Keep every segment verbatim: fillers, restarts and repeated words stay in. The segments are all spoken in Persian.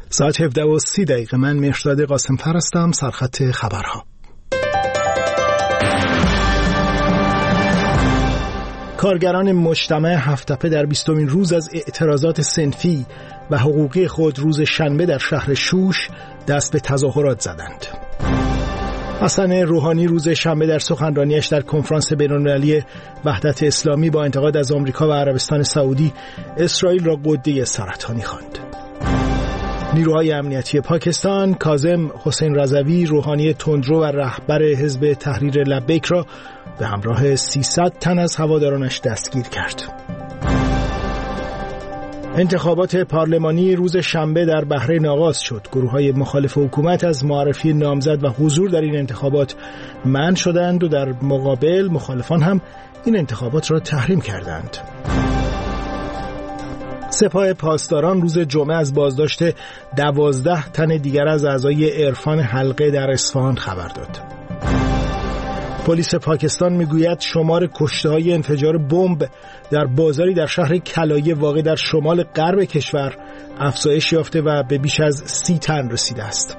ساعت هفده و سی دقیقه. من مهرداد قاسم‌فر هستم. سرخط خبرها. کارگران مجتمع هفت‌تپه در بیستمین روز از اعتراضات صنفی و حقوقی خود روز شنبه در شهر شوش دست به تظاهرات زدند. حسن روحانی روز شنبه در سخنرانیش در کنفرانس بین‌المللی وحدت اسلامی با انتقاد از آمریکا و عربستان سعودی اسرائیل را قده سرطانی خواند. نیروهای امنیتی پاکستان کاظم حسین رضوی روحانی تندرو و رهبر حزب تحریر لبیک را به همراه سیصد تن از هوادارانش دستگیر کرد. انتخابات پارلمانی روز شنبه در بحرین آغاز شد. گروه‌های مخالف حکومت از معرفی نامزد و حضور در این انتخابات منع شدند و در مقابل مخالفان هم این انتخابات را تحریم کردند. سپاه پاسداران روز جمعه از بازداشت دوازده تن دیگر از اعضای عرفان حلقه در اصفهان خبر داد. پلیس پاکستان میگوید شمار کشته‌های انفجار بمب در بازاری در شهر کلایی واقع در شمال غرب کشور افزایش یافته و به بیش از سی تن رسیده است.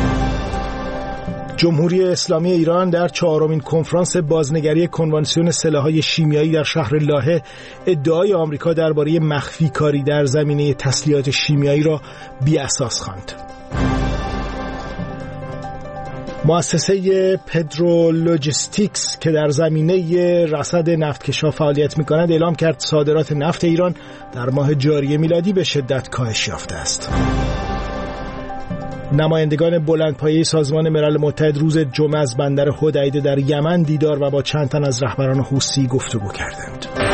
جمهوری اسلامی ایران در چهارمین کنفرانس بازنگری کنوانسیون سلاح‌های شیمیایی در شهر لاهه ادعای آمریکا درباره مخفی کاری در زمینه تسلیحات شیمیایی را بی‌اساس خواند. مؤسسه پدرو لوجستیکس که در زمینه رصد نفتکش‌ها فعالیت می‌کند اعلام کرد صادرات نفت ایران در ماه جاری میلادی به شدت کاهش یافته است. نمایندگان بلندپایه سازمان ملل متحد روز جمعه از بندر حدیده در یمن دیدار و با چند تن از رهبران حوثی گفتگو کردند.